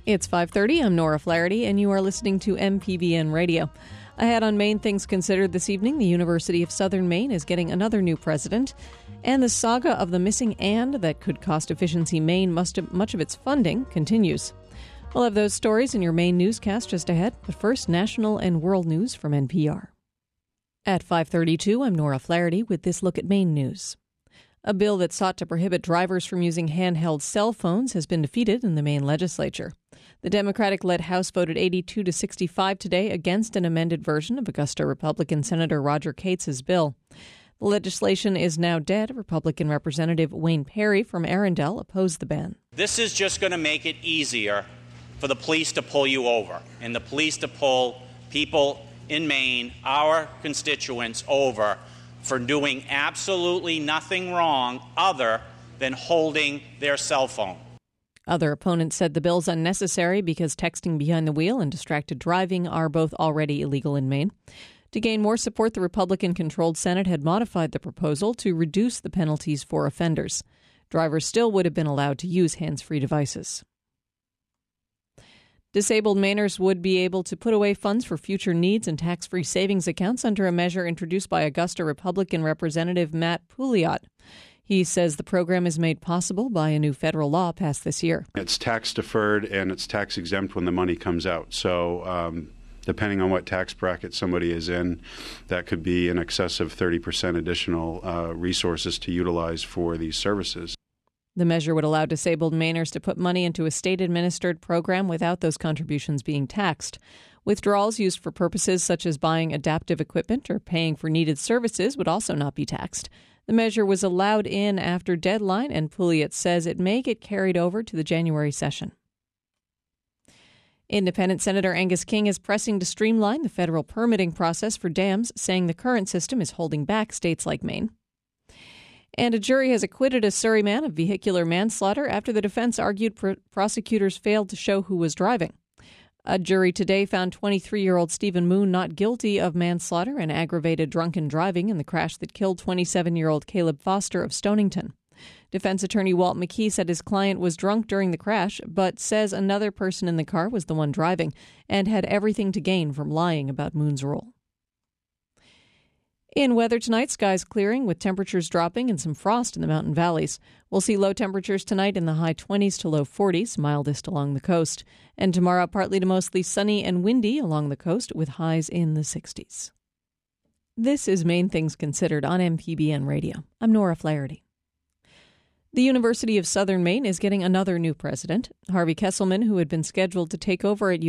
It's 5:30. I'm Nora Flaherty, and you are listening to MPBN Radio. Ahead on Maine Things Considered this evening, the University of Southern Maine is getting another new president, and the saga of the missing and that could cost Efficiency Maine much of its funding continues. We'll have those stories in your Maine newscast just ahead, but first, national and world news from NPR. At 5:32, I'm Nora Flaherty with this look at Maine news. A bill that sought to prohibit drivers from using handheld cell phones has been defeated in the Maine legislature. The Democratic-led House voted 82 to 65 today against an amended version of Augusta Republican Senator Roger Cates' bill. The legislation is now dead. Republican Representative Wayne Perry from Arundel opposed the ban. This is just going to make it easier for the police to pull you over and the police to pull people in Maine, our constituents, over for doing absolutely nothing wrong other than holding their cell phone. Other opponents said the bill's unnecessary because texting behind the wheel and distracted driving are both already illegal in Maine. To gain more support, the Republican-controlled Senate had modified the proposal to reduce the penalties for offenders. Drivers still would have been allowed to use hands-free devices. Disabled Mainers would be able to put away funds for future needs in tax-free savings accounts under a measure introduced by Augusta Republican Representative Matt Pouliot. He says the program is made possible by a new federal law passed this year. It's tax-deferred and it's tax-exempt when the money comes out. So depending on what tax bracket somebody is in, that could be in excess of 30% additional resources to utilize for these services. The measure would allow disabled Mainers to put money into a state-administered program without those contributions being taxed. Withdrawals used for purposes such as buying adaptive equipment or paying for needed services would also not be taxed. The measure was allowed in after deadline, and Pouliot says it may get carried over to the January session. Independent Senator Angus King is pressing to streamline the federal permitting process for dams, saying the current system is holding back states like Maine. And a jury has acquitted a Surrey man of vehicular manslaughter after the defense argued prosecutors failed to show who was driving. A jury today found 23-year-old Stephen Moon not guilty of manslaughter and aggravated drunken driving in the crash that killed 27-year-old Caleb Foster of Stonington. Defense attorney Walt McKee said his client was drunk during the crash, but says another person in the car was the one driving and had everything to gain from lying about Moon's role. In weather tonight, skies clearing with temperatures dropping and some frost in the mountain valleys. We'll see low temperatures tonight in the high 20s to low 40s, mildest along the coast. And tomorrow, partly to mostly sunny and windy along the coast with highs in the 60s. This is Maine Things Considered on MPBN Radio. I'm Nora Flaherty. The University of Southern Maine is getting another new president. Harvey Kesselman, who had been scheduled to take over at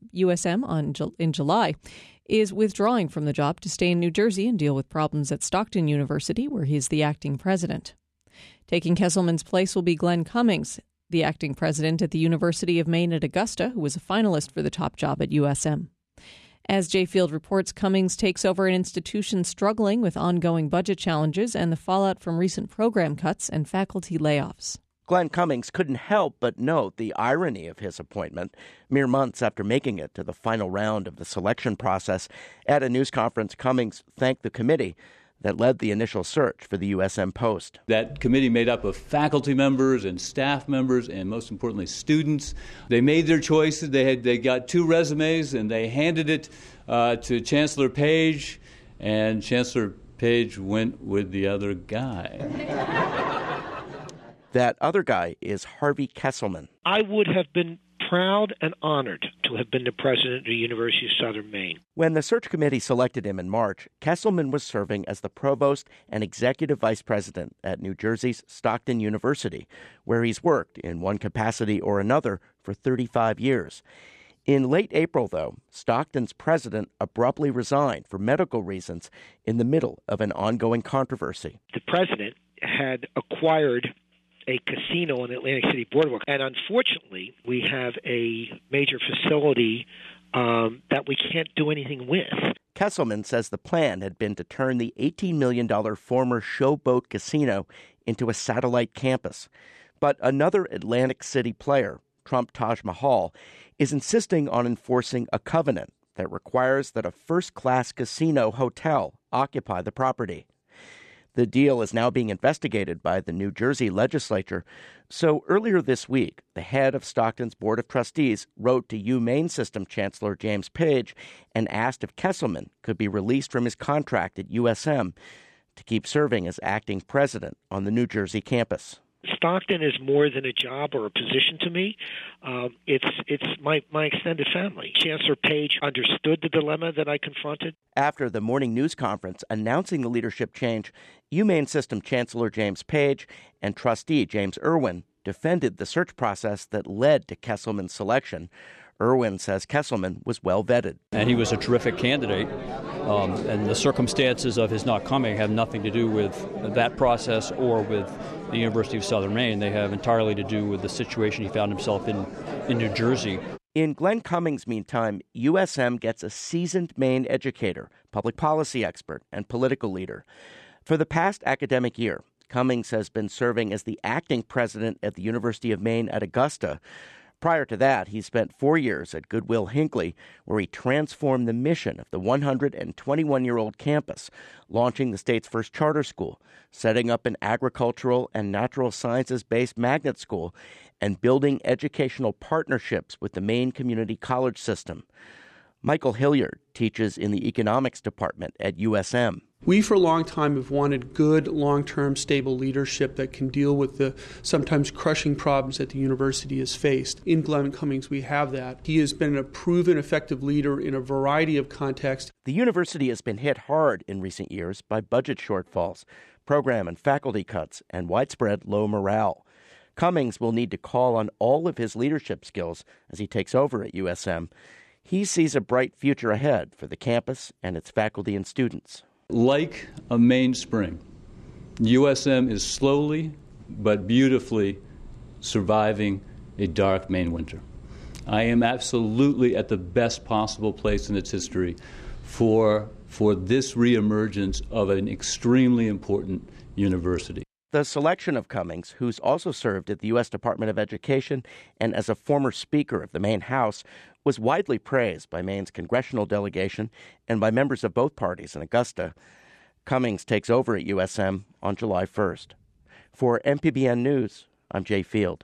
USM in July, is withdrawing from the job to stay in New Jersey and deal with problems at Stockton University, where he is the acting president. Taking Kesselman's place will be Glenn Cummings, the acting president at the University of Maine at Augusta, who was a finalist for the top job at USM. As Jay Field reports, Cummings takes over an institution struggling with ongoing budget challenges and the fallout from recent program cuts and faculty layoffs. Glenn Cummings couldn't help but note the irony of his appointment mere months after making it to the final round of the selection process. At a news conference, Cummings thanked the committee that led the initial search for the USM post. That committee made up of faculty members and staff members and, most importantly, students. They made their choices. They got 2 resumes, and they handed it to Chancellor Page, and Chancellor Page went with the other guy. That other guy is Harvey Kesselman. I would have been proud and honored to have been the president of the University of Southern Maine. When the search committee selected him in March, Kesselman was serving as the provost and executive vice president at New Jersey's Stockton University, where he's worked in one capacity or another for 35 years. In late April, though, Stockton's president abruptly resigned for medical reasons in the middle of an ongoing controversy. The president had acquired a casino on the Atlantic City Boardwalk. And unfortunately, we have a major facility that we can't do anything with. Kesselman says the plan had been to turn the $18 million former Showboat Casino into a satellite campus. But another Atlantic City player, Trump Taj Mahal, is insisting on enforcing a covenant that requires that a first-class casino hotel occupy the property. The deal is now being investigated by the New Jersey legislature. So earlier this week, the head of Stockton's Board of Trustees wrote to UMaine System Chancellor James Page and asked if Kesselman could be released from his contract at USM to keep serving as acting president on the New Jersey campus. Stockton is more than a job or a position to me. It's my extended family. Chancellor Page understood the dilemma that I confronted. After the morning news conference announcing the leadership change, UMaine System Chancellor James Page and trustee James Irwin defended the search process that led to Kesselman's selection. Irwin says Kesselman was well vetted. And he was a terrific candidate. And the circumstances of his not coming have nothing to do with that process or with the University of Southern Maine. They have entirely to do with the situation he found himself in New Jersey. In Glenn Cummings' meantime, USM gets a seasoned Maine educator, public policy expert, and political leader. For the past academic year, Cummings has been serving as the acting president at the University of Maine at Augusta. Prior to that, he spent 4 years at Goodwill Hinckley, where he transformed the mission of the 121-year-old campus, launching the state's first charter school, setting up an agricultural and natural sciences-based magnet school, and building educational partnerships with the Maine Community College system. Michael Hilliard teaches in the economics department at USM. We, for a long time, have wanted good, long-term, stable leadership that can deal with the sometimes crushing problems that the university has faced. In Glenn Cummings, we have that. He has been a proven, effective leader in a variety of contexts. The university has been hit hard in recent years by budget shortfalls, program and faculty cuts, and widespread low morale. Cummings will need to call on all of his leadership skills as he takes over at USM. He sees a bright future ahead for the campus and its faculty and students. Like a Maine spring, USM is slowly but beautifully surviving a dark Maine winter. I am absolutely at the best possible place in its history for this reemergence of an extremely important university. The selection of Cummings, who's also served at the U.S. Department of Education and as a former Speaker of the Maine House, was widely praised by Maine's congressional delegation and by members of both parties in Augusta. Cummings takes over at USM on July 1st. For MPBN News, I'm Jay Field.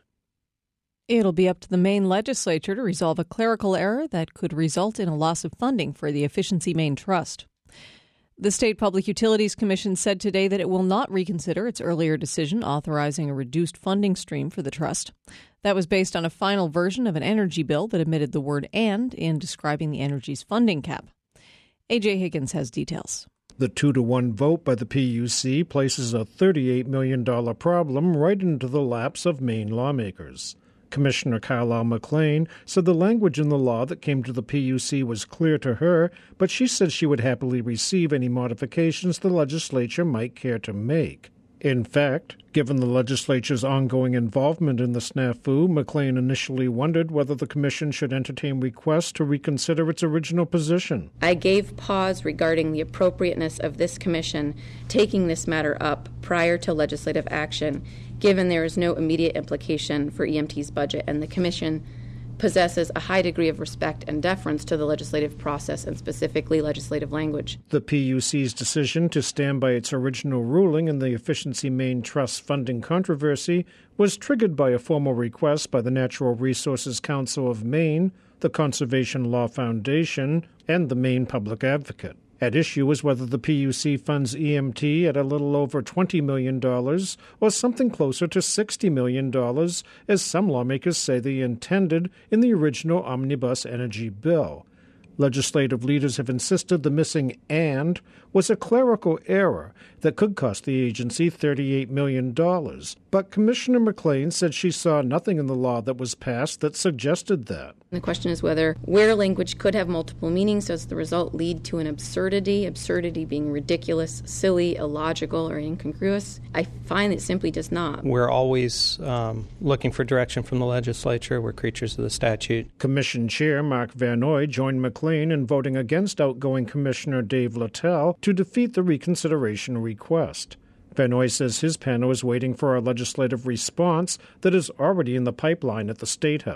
It'll be up to the Maine legislature to resolve a clerical error that could result in a loss of funding for the Efficiency Maine Trust. The State Public Utilities Commission said today that it will not reconsider its earlier decision authorizing a reduced funding stream for the trust. That was based on a final version of an energy bill that omitted the word "and" in describing the energy's funding cap. A.J. Higgins has details. The 2-1 vote by the PUC places a $38 million problem right into the laps of Maine lawmakers. Commissioner Carlisle McLean said the language in the law that came to the PUC was clear to her, but she said she would happily receive any modifications the legislature might care to make. In fact, given the legislature's ongoing involvement in the snafu, McLean initially wondered whether the commission should entertain requests to reconsider its original position. I gave pause regarding the appropriateness of this commission taking this matter up prior to legislative action, given there is no immediate implication for EMT's budget, and the commission possesses a high degree of respect and deference to the legislative process and specifically legislative language. The PUC's decision to stand by its original ruling in the Efficiency Maine Trust funding controversy was triggered by a formal request by the Natural Resources Council of Maine, the Conservation Law Foundation, and the Maine Public Advocate. At issue is whether the PUC funds EMT at a little over $20 million or something closer to $60 million, as some lawmakers say they intended in the original omnibus energy bill. Legislative leaders have insisted the missing "and" was a clerical error that could cost the agency $38 million. But Commissioner McLean said she saw nothing in the law that was passed that suggested that. The question is whether where language could have multiple meanings, does the result lead to an absurdity being ridiculous, silly, illogical, or incongruous? I find it simply does not. We're always looking for direction from the legislature. We're creatures of the statute. Commission Chair Mark Vanoy joined McLean in voting against outgoing Commissioner Dave Littell to defeat the reconsideration request. Vanoy says his panel is waiting for a legislative response that is already in the pipeline at the State House.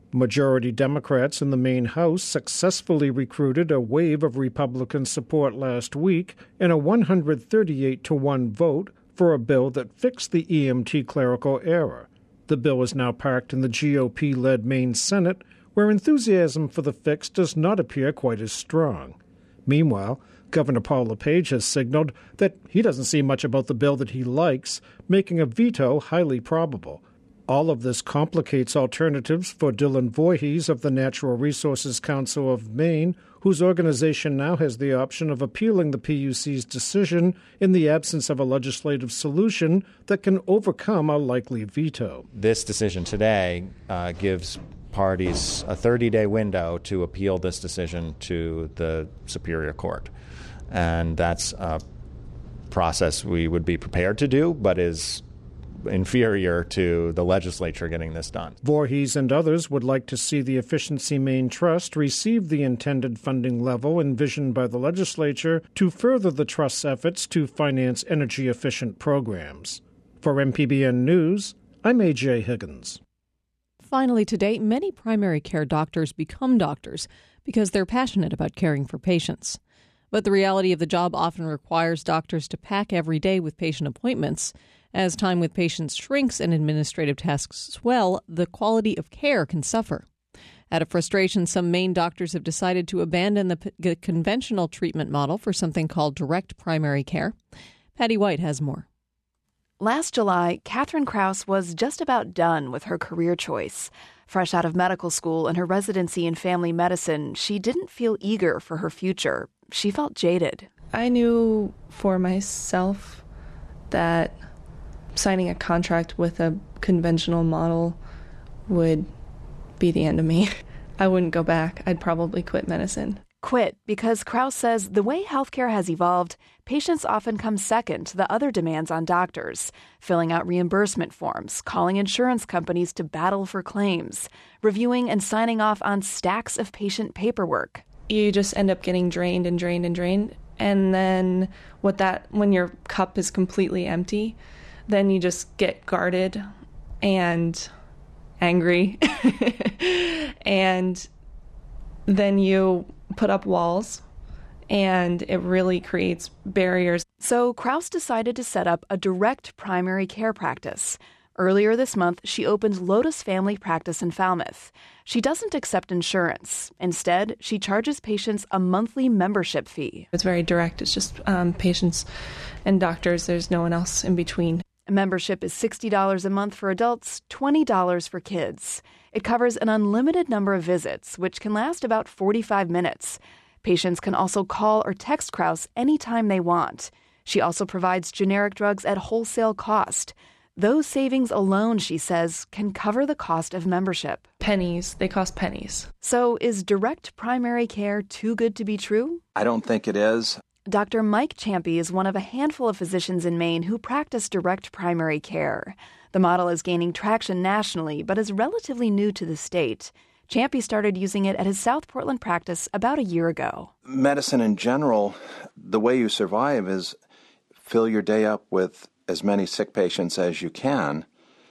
Majority Democrats in the Maine House successfully recruited a wave of Republican support last week in a 138-1 vote for a bill that fixed the EMT clerical error. The bill is now parked in the GOP-led Maine Senate, where enthusiasm for the fix does not appear quite as strong. Meanwhile, Governor Paul LePage has signaled that he doesn't see much about the bill that he likes, making a veto highly probable. All of this complicates alternatives for Dylan Voorhees of the Natural Resources Council of Maine, whose organization now has the option of appealing the PUC's decision in the absence of a legislative solution that can overcome a likely veto. This decision today gives parties a 30-day window to appeal this decision to the Superior Court. And that's a process we would be prepared to do, but is inferior to the legislature getting this done. Voorhees and others would like to see the Efficiency Maine Trust receive the intended funding level envisioned by the legislature to further the trust's efforts to finance energy-efficient programs. For MPBN News, I'm A.J. Higgins. Finally today, many primary care doctors become doctors because they're passionate about caring for patients. But the reality of the job often requires doctors to pack every day with patient appointments. As time with patients shrinks and administrative tasks swell, the quality of care can suffer. Out of frustration, some Maine doctors have decided to abandon the conventional treatment model for something called direct primary care. Patty White has more. Last July, Catherine Krause was just about done with her career choice. Fresh out of medical school and her residency in family medicine, she didn't feel eager for her future. She felt jaded. I knew for myself that signing a contract with a conventional model would be the end of me. I wouldn't go back. I'd probably quit medicine. Quit because Krause says the way healthcare has evolved, patients often come second to the other demands on doctors, filling out reimbursement forms, calling insurance companies to battle for claims, reviewing and signing off on stacks of patient paperwork. You just end up getting drained and drained and drained. And then when your cup is completely empty, then you just get guarded and angry. And then you put up walls, and it really creates barriers. So Krause decided to set up a direct primary care practice. Earlier this month, she opened Lotus Family Practice in Falmouth. She doesn't accept insurance. Instead, she charges patients a monthly membership fee. It's very direct. It's just patients and doctors. There's no one else in between. A membership is $60 a month for adults, $20 for kids. It covers an unlimited number of visits, which can last about 45 minutes. Patients can also call or text Krause anytime they want. She also provides generic drugs at wholesale cost. Those savings alone, she says, can cover the cost of membership. Pennies. They cost pennies. So is direct primary care too good to be true? I don't think it is. Dr. Mike Champy is one of a handful of physicians in Maine who practice direct primary care. The model is gaining traction nationally, but is relatively new to the state. Champy started using it at his South Portland practice about a year ago. Medicine in general, the way you survive is fill your day up with as many sick patients as you can.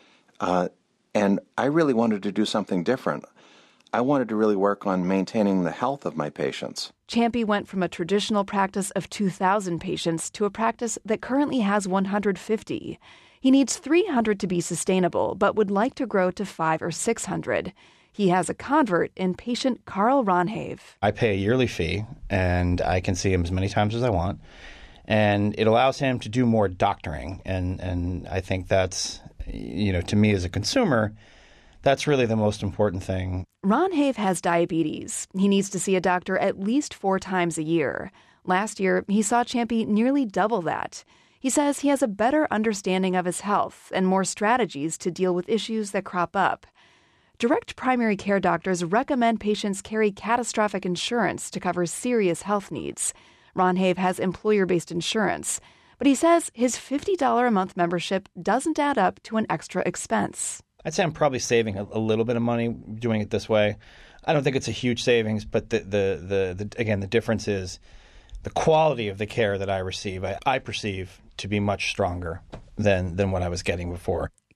And I really wanted to do something different. I wanted to really work on maintaining the health of my patients. Champy went from a traditional practice of 2,000 patients to a practice that currently has 150. He needs 300 to be sustainable, but would like to grow to 500 or 600. He has a convert in patient Carl Ronhave. I pay a yearly fee, and I can see him as many times as I want. And it allows him to do more doctoring. And I think that's, to me as a consumer, that's really the most important thing. Ronhave has diabetes. He needs to see a doctor at least 4 times a year. Last year, he saw Champy nearly double that. He says he has a better understanding of his health and more strategies to deal with issues that crop up. Direct primary care doctors recommend patients carry catastrophic insurance to cover serious health needs. Ronhave has employer-based insurance, but he says his $50 a month membership doesn't add up to an extra expense. I'd say I'm probably saving a little bit of money doing it this way. I don't think it's a huge savings, but the difference is the quality of the care that I receive, I perceive to be much stronger than what I was getting before.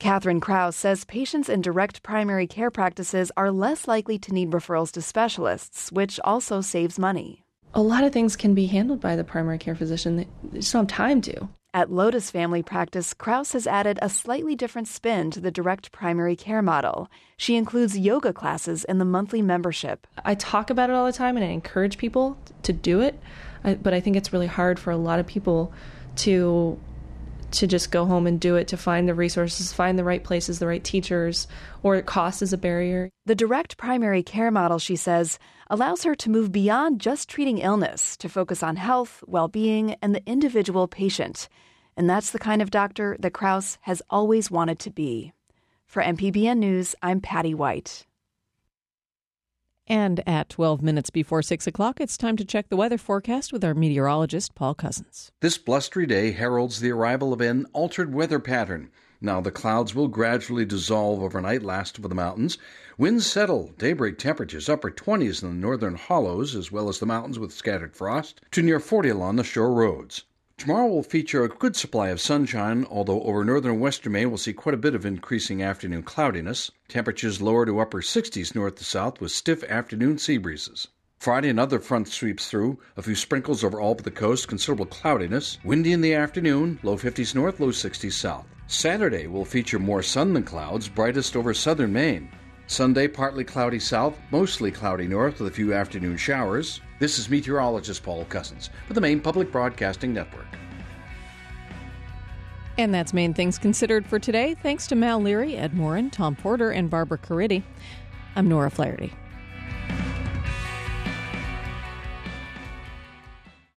Catherine Krause says patients in direct primary care practices are less likely to need referrals to specialists, which also saves money. A lot of things can be handled by the primary care physician. They just don't have time to. At Lotus Family Practice, Krause has added a slightly different spin to the direct primary care model. She includes yoga classes in the monthly membership. I talk about it all the time and I encourage people to do it, but I think it's really hard for a lot of people to just go home and do it, to find the resources, find the right places, the right teachers, or cost is a barrier. The direct primary care model, she says, allows her to move beyond just treating illness to focus on health, well-being, and the individual patient. And that's the kind of doctor that Krause has always wanted to be. For MPBN News, I'm Patty White. And at 12 minutes before 6 o'clock, it's time to check the weather forecast with our meteorologist, Paul Cousins. This blustery day heralds the arrival of an altered weather pattern. Now the clouds will gradually dissolve overnight, last over the mountains. Winds settle. Daybreak temperatures upper 20s in the northern hollows, as well as the mountains with scattered frost, to near 40 along the shore roads. Tomorrow will feature a good supply of sunshine, although over northern western Maine we'll see quite a bit of increasing afternoon cloudiness. Temperatures lower to upper 60s north to south with stiff afternoon sea breezes. Friday, another front sweeps through. A few sprinkles over all but the coast, considerable cloudiness. Windy in the afternoon, low 50s north, low 60s south. Saturday will feature more sun than clouds, brightest over southern Maine. Sunday, partly cloudy south, mostly cloudy north with a few afternoon showers. This is meteorologist Paul Cousins for the Maine Public Broadcasting Network. And that's Maine Things Considered for today. Thanks to Mal Leary, Ed Morin, Tom Porter, and Barbara Caridi. I'm Nora Flaherty.